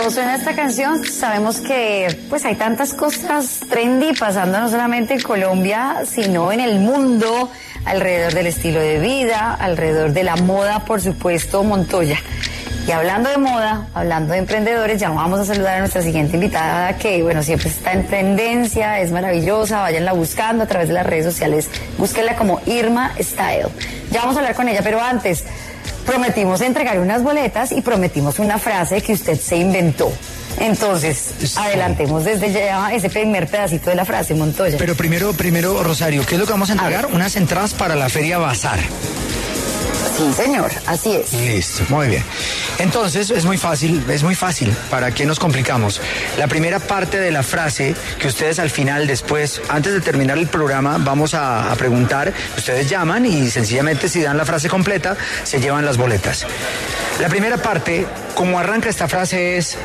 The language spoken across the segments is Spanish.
Cuando suena esta canción sabemos que pues hay tantas cosas trendy pasando no solamente en Colombia, sino en el mundo, alrededor del estilo de vida, alrededor de la moda, por supuesto, Montoya. Y hablando de moda, hablando de emprendedores, ya vamos a saludar a nuestra siguiente invitada que, bueno, siempre está en tendencia, es maravillosa, váyanla buscando a través de las redes sociales, búsquenla como Irma Style. Ya vamos a hablar con ella, pero antes prometimos entregar unas boletas y prometimos una frase que usted se inventó. Entonces, sí, adelantemos desde ya ese primer pedacito de la frase, Montoya. Pero primero, Rosario, ¿qué es lo que vamos a entregar? Unas entradas para la Feria Bazar. Sí, señor, así es. Listo, muy bien. Entonces, es muy fácil, ¿para qué nos complicamos? La primera parte de la frase, que ustedes al final, después, antes de terminar el programa, vamos a preguntar, ustedes llaman y sencillamente si dan la frase completa, se llevan las boletas. La primera parte, como arranca esta frase es,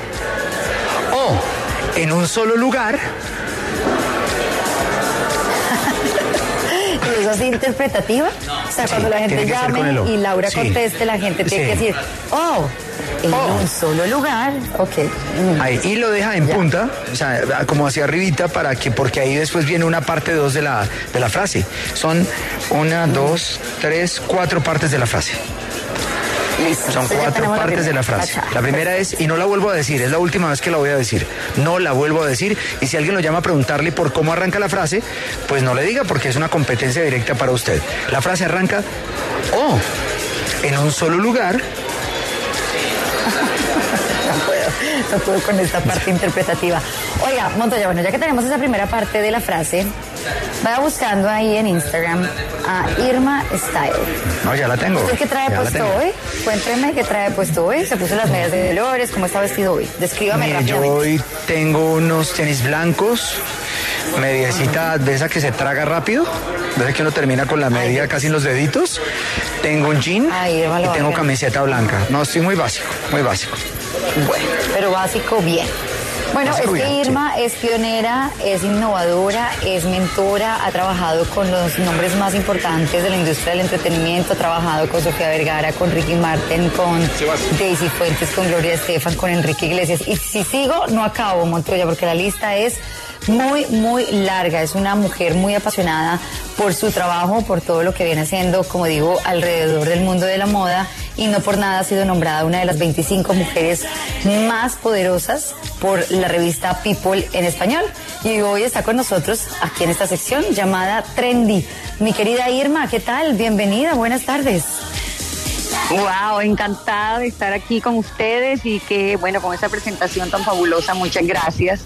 en un solo lugar. ¿Es así interpretativa? O sea, cuando la gente llame y Laura conteste, la gente tiene que decir, en un solo lugar. Ok. Ahí, y lo deja en punta, o sea, como hacia arribita, porque ahí después viene una parte 2 de la frase. Son 1, 2, 3, 4 partes de la frase. Listo. Son 4 partes de la frase. La primera es, y no la vuelvo a decir, es la última vez que la voy a decir. No la vuelvo a decir, y si alguien lo llama a preguntarle por cómo arranca la frase, pues no le diga, porque es una competencia directa para usted. La frase arranca, en un solo lugar. No puedo con esta parte interpretativa. Oiga, Montoya, bueno, ya que tenemos esa primera parte de la frase, vaya buscando ahí en Instagram a Irma Style. No, ya la tengo. ¿Usted qué trae puesto hoy? Cuénteme qué trae puesto hoy. Se puso las medias de Dolores, ¿cómo está vestido hoy? Descríbame rápidamente. Yo hoy tengo unos tenis blancos, mediecita de esa que se traga rápido, desde que uno termina con la media casi en los deditos. Tengo un jean y tengo camiseta blanca. No, estoy muy básico, muy básico. Bueno, pero básico bien. Bueno, básico es que Irma es pionera, es innovadora, es mentora, ha trabajado con los nombres más importantes de la industria del entretenimiento, ha trabajado con Sofía Vergara, con Ricky Martin, con Daisy Fuentes, con Gloria Estefan, con Enrique Iglesias. Y si sigo, no acabo, Montoya, porque la lista es muy, muy larga. Es una mujer muy apasionada por su trabajo, por todo lo que viene haciendo, como digo, alrededor del mundo de la moda, y no por nada ha sido nombrada una de las 25 mujeres más poderosas por la revista People en español. Y hoy está con nosotros aquí en esta sección llamada Trendy. Mi querida Irma, ¿qué tal? Bienvenida, buenas tardes. Wow, encantada de estar aquí con ustedes y que, bueno, con esa presentación tan fabulosa, muchas gracias.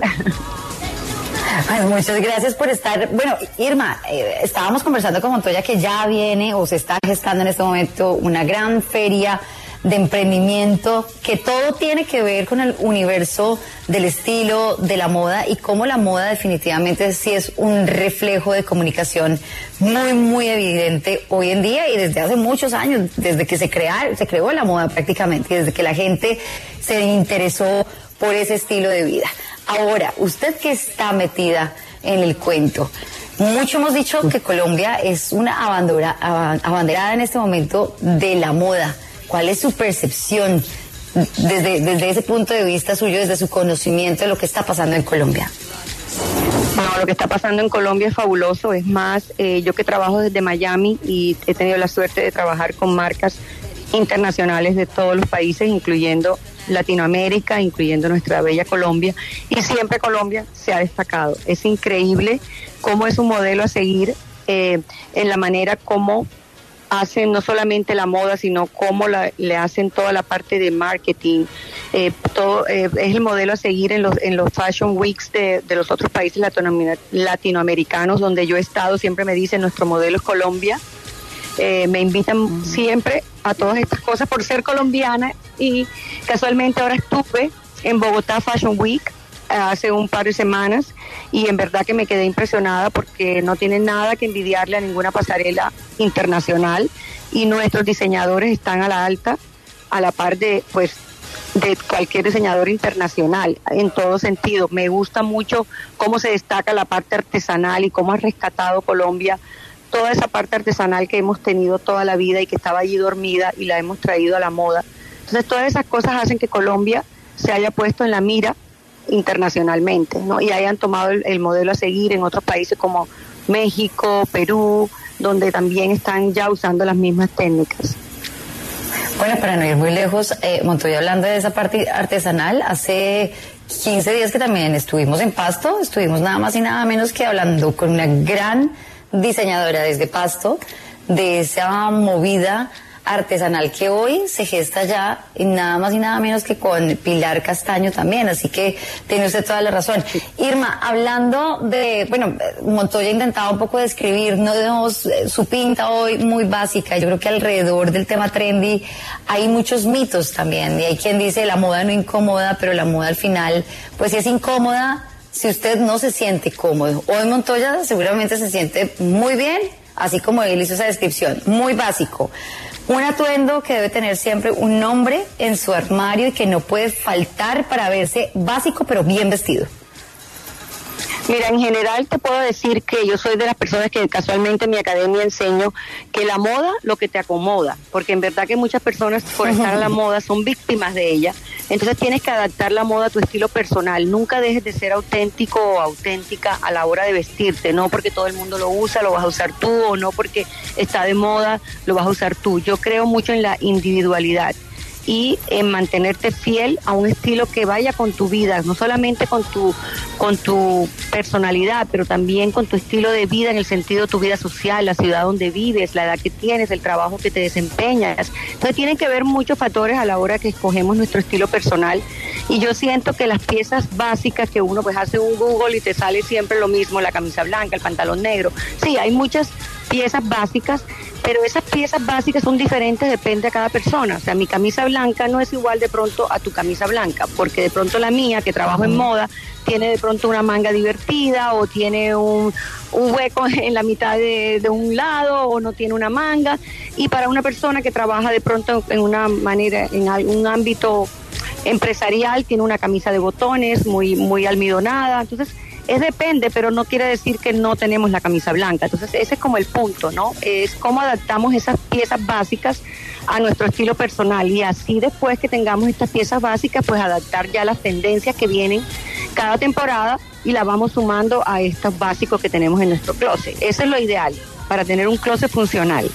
Bueno, muchas gracias por estar. Bueno, Irma, estábamos conversando con Montoya que ya viene o se está gestando en este momento una gran feria de emprendimiento que todo tiene que ver con el universo del estilo, de la moda, y cómo la moda definitivamente sí es un reflejo de comunicación muy, muy evidente hoy en día y desde hace muchos años, desde que se creó la moda prácticamente, desde que la gente se interesó por ese estilo de vida. Ahora, usted que está metida en el cuento, mucho hemos dicho que Colombia es una abanderada en este momento de la moda. ¿Cuál es su percepción desde ese punto de vista suyo, desde su conocimiento de lo que está pasando en Colombia? No, lo que está pasando en Colombia es fabuloso. Es más, yo que trabajo desde Miami y he tenido la suerte de trabajar con marcas internacionales de todos los países, incluyendo Latinoamérica, incluyendo nuestra bella Colombia, y siempre Colombia se ha destacado. Es increíble cómo es un modelo a seguir en la manera como hacen no solamente la moda, sino cómo le hacen toda la parte de marketing. Todo es el modelo a seguir en los Fashion Weeks de los otros países latinoamericanos donde yo he estado. Siempre me dicen, nuestro modelo es Colombia. Me invitan siempre a todas estas cosas por ser colombiana, y casualmente ahora estuve en Bogotá Fashion Week hace un par de semanas y en verdad que me quedé impresionada porque no tienen nada que envidiarle a ninguna pasarela internacional, y nuestros diseñadores están a la alta, a la par de cualquier diseñador internacional en todo sentido. Me gusta mucho cómo se destaca la parte artesanal y cómo ha rescatado Colombia toda esa parte artesanal que hemos tenido toda la vida y que estaba allí dormida, y la hemos traído a la moda. Entonces todas esas cosas hacen que Colombia se haya puesto en la mira internacionalmente, ¿no? Y hayan tomado el modelo a seguir en otros países como México, Perú, donde también están ya usando las mismas técnicas. Bueno, para no ir muy lejos, Montoya, hablando de esa parte artesanal, hace 15 días que también estuvimos en Pasto, estuvimos nada más y nada menos que hablando con una gran diseñadora desde Pasto, de esa movida artesanal que hoy se gesta ya nada más y nada menos que con Pilar Castaño también, así que tiene usted toda la razón. Irma, hablando de, bueno, Montoya intentaba un poco describirnos su pinta hoy muy básica. Yo creo que alrededor del tema trendy hay muchos mitos también, y hay quien dice la moda no incomoda, pero la moda al final pues sí es incómoda si usted no se siente cómodo. Hoy Montoya seguramente se siente muy bien, así como él hizo esa descripción, muy básico. Un atuendo que debe tener siempre un nombre en su armario y que no puede faltar para verse básico pero bien vestido. Mira, en general te puedo decir que yo soy de las personas que casualmente en mi academia enseño que la moda lo que te acomoda, porque en verdad que muchas personas por estar a la moda son víctimas de ella. Entonces tienes que adaptar la moda a tu estilo personal. Nunca dejes de ser auténtico o auténtica a la hora de vestirte, no porque todo el mundo lo usa, lo vas a usar tú, o no porque está de moda, lo vas a usar tú. Yo creo mucho en la individualidad y en mantenerte fiel a un estilo que vaya con tu vida, no solamente con tu personalidad, pero también con tu estilo de vida en el sentido de tu vida social, la ciudad donde vives, la edad que tienes, el trabajo que te desempeñas. Entonces tienen que ver muchos factores a la hora que escogemos nuestro estilo personal, y yo siento que las piezas básicas que uno pues hace un Google y te sale siempre lo mismo, la camisa blanca, el pantalón negro. Sí, hay muchas piezas básicas, pero esas piezas básicas son diferentes, depende de cada persona. O sea, mi camisa blanca no es igual de pronto a tu camisa blanca, porque de pronto la mía, que trabajo en moda, tiene de pronto una manga divertida, o tiene un hueco en la mitad de un lado, o no tiene una manga. Y para una persona que trabaja de pronto en una manera, en algún ámbito empresarial, tiene una camisa de botones muy almidonada. Entonces, depende, pero no quiere decir que no tenemos la camisa blanca. Entonces ese es como el punto, ¿no? Es cómo adaptamos esas piezas básicas a nuestro estilo personal, y así después que tengamos estas piezas básicas, pues adaptar ya las tendencias que vienen cada temporada y la vamos sumando a estos básicos que tenemos en nuestro closet. Eso es lo ideal para tener un closet funcional.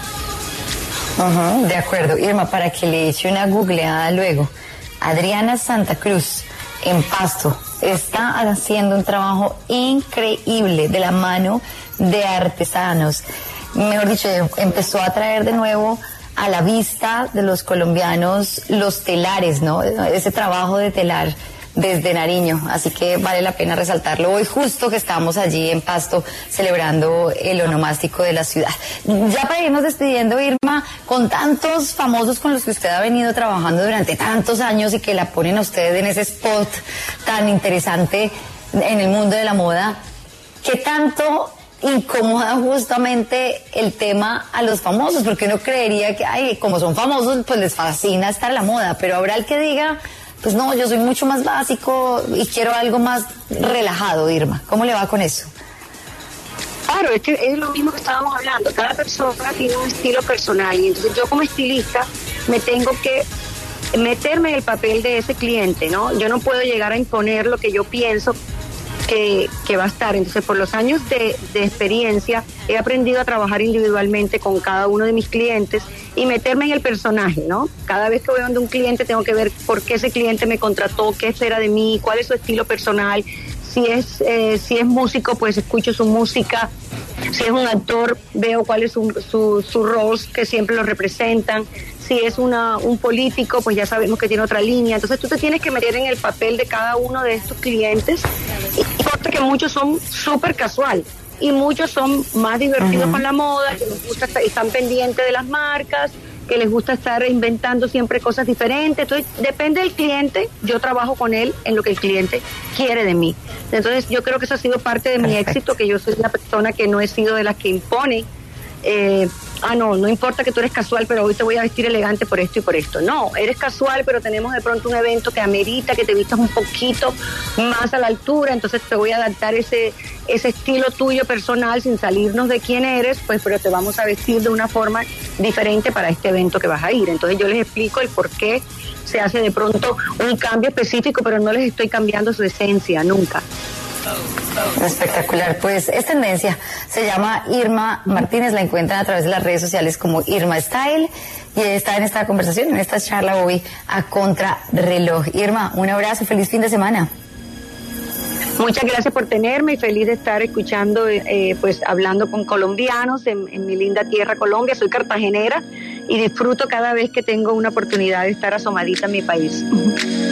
De acuerdo. Irma, para que le eche una googleada luego, Adriana Santa Cruz, en Pasto, está haciendo un trabajo increíble de la mano de artesanos. Mejor dicho, empezó a traer de nuevo a la vista de los colombianos los telares, ¿no? Ese trabajo de telar desde Nariño, así que vale la pena resaltarlo hoy, justo que estamos allí en Pasto celebrando el onomástico de la ciudad. Ya para irnos despidiendo, Irma, con tantos famosos con los que usted ha venido trabajando durante tantos años y que la ponen a usted en ese spot tan interesante en el mundo de la moda, ¿qué tanto incomoda justamente el tema a los famosos? Porque uno creería que, ay, como son famosos, pues les fascina estar a la moda, pero habrá el que diga, pues no, yo soy mucho más básico y quiero algo más relajado. Irma, ¿cómo le va con eso? Claro, es que es lo mismo que estábamos hablando. Cada persona tiene un estilo personal, y entonces yo como estilista me tengo que meterme en el papel de ese cliente, ¿no? Yo no puedo llegar a imponer lo que yo pienso que va a estar. Entonces, por los años de experiencia, he aprendido a trabajar individualmente con cada uno de mis clientes y meterme en el personaje, ¿no? Cada vez que voy donde un cliente tengo que ver por qué ese cliente me contrató, qué espera de mí, cuál es su estilo personal. Si es músico, pues escucho su música. Si es un actor, veo cuál es su rol que siempre lo representan. Si es un político, pues ya sabemos que tiene otra línea. Entonces tú te tienes que meter en el papel de cada uno de estos clientes, y porque muchos son súper casual y muchos son más divertidos con la moda, que les gusta están pendientes de las marcas, que les gusta estar inventando siempre cosas diferentes. Entonces depende del cliente, yo trabajo con él en lo que el cliente quiere de mí. Entonces yo creo que eso ha sido parte de mi éxito, que yo soy una persona que no he sido de las que impone no importa que tú eres casual, pero hoy te voy a vestir elegante por esto y por esto. No, eres casual, pero tenemos de pronto un evento que amerita que te vistas un poquito más a la altura, entonces te voy a adaptar ese estilo tuyo personal sin salirnos de quién eres, pues, pero te vamos a vestir de una forma diferente para este evento que vas a ir. Entonces yo les explico el porqué se hace de pronto un cambio específico, pero no les estoy cambiando su esencia, nunca. Espectacular, pues es tendencia, se llama Irma Martínez, la encuentran a través de las redes sociales como Irma Style y está en esta conversación, en esta charla hoy a contrarreloj. Irma, un abrazo, feliz fin de semana. Muchas gracias por tenerme y feliz de estar escuchando, pues hablando con colombianos en mi linda tierra Colombia. Soy cartagenera y disfruto cada vez que tengo una oportunidad de estar asomadita en mi país.